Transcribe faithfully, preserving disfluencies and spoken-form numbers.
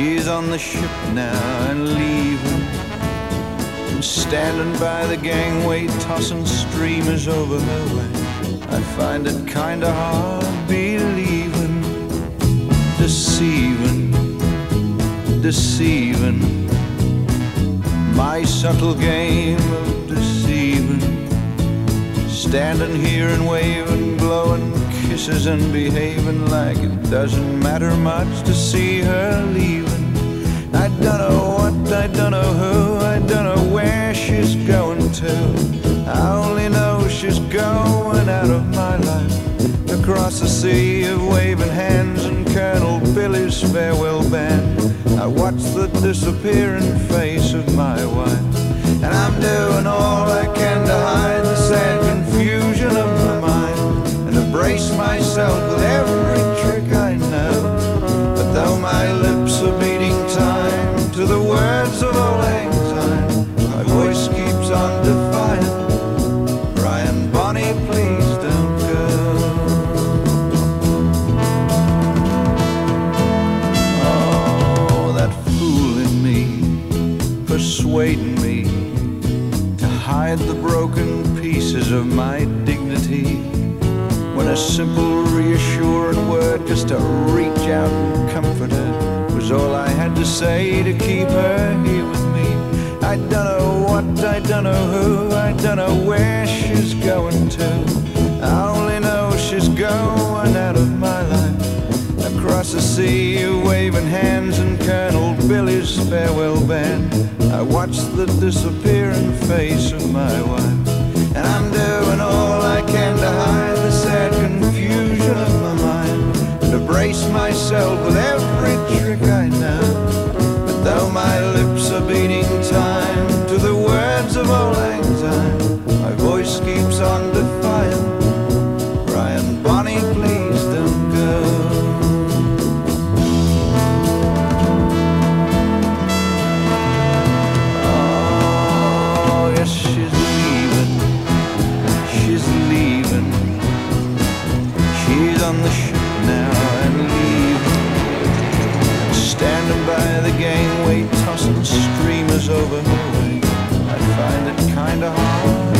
She's on the ship now and leaving, and standing by the gangway, tossing streamers over her way. I find it kinda hard believing, deceiving, deceiving, my subtle game of deceiving. Standing here and waving, blowing kisses and behaving like it doesn't matter much to see her leaving. I don't know what, I don't know who, I don't know where she's going to. I only know she's going out of my life, across the sea of waving hands and Colonel Billy's farewell band. I watch the disappearing face of my wife, and I'm doing all I can to hide the sad confusion of my mind, and to brace myself with every trick I know. But though my lips are beating time to the words of old lang syne, my voice keeps on defiant, Brian, Bonnie, please don't go. Oh, that fool in me, persuading me to hide the broken pieces of my dignity, when a simple reassuring word just to reach out and comfort her was all I had to say to keep her here with me. I don't know what, I don't know who, I don't know where she's going to. I only know she's going out of my life, across the sea of waving hands and Colonel Billy's farewell band. I watch the disappearing face of my wife, and I'm doing all I can to hide the sad confusion of my mind, to brace myself with every trick I know. But though my lips are beating time to the words of old lang syne, my voice keeps on defiant, Brian, Bonnie, please don't go. Oh, yes, she's leaving, she's leaving, she's on the ship now and leaving, standing by the gangway, tossing streamers over her way. I find it kinda hard